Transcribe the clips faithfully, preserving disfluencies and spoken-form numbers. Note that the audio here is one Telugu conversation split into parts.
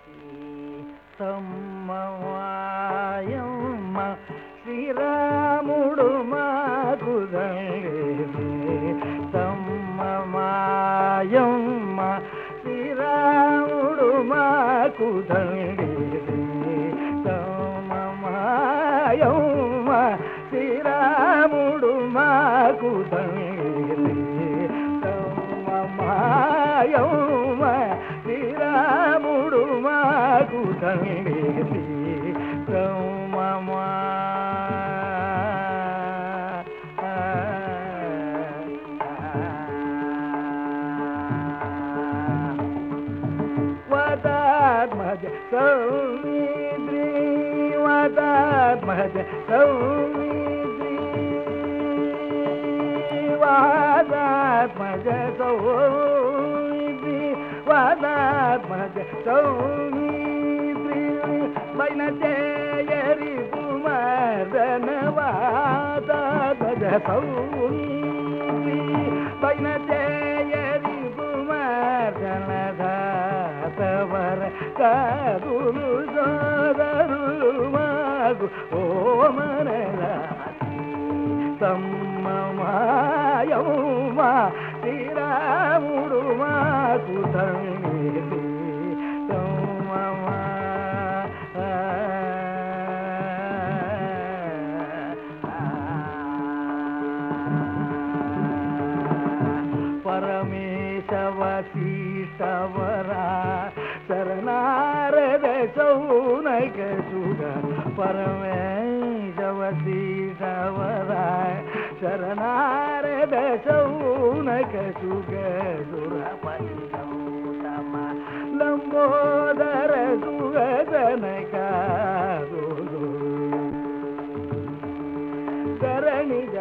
సమ్మవాయమ్మ శ్రీరాముడు మాకు సమ్మవాయమ్మ శ్రీరాముడు మాకు సమ్మవాయమ్మ శ్రీరాముడు మాకు సమ్మవాయమ్మ శ్రీరాముడు మాకు సమ్మమా వదాత్మజ సౌమిత్రి వదాత్మజ సౌమిత్రి వదాత్మజ సౌమిత్రి వదాత్మజ సౌమిత్రి బైన జయరి కుమారన వదాత్మజ సౌమిత్రి బైన జయరి కుమారన దాతవర కాదులు సోదరులు మాకు ఓ మనలా సమ్మమాయమ్మ శ్రీరాముడు మాకు తండ్రి సమ్మమా పరమేశ వశిష్టవరా శరణారద సౌనక సుగ పరమేశ వశిష్టవరా శరణారద సౌనక సుగ సురపతి గౌతమ లంబోదర సుగ జనక ధరణిజ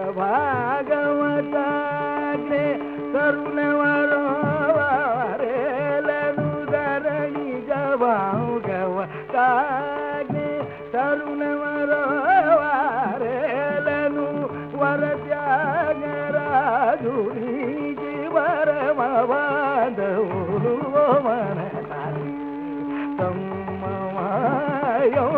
భాగవతాగ్రే తరుణవరో వారేలను ధరణిజ భాగవతాగ్రే తరుణవరో వారేలను వరత్యాగరాజు నీకి వరమ బాంధవులు మన సమ్మమాయో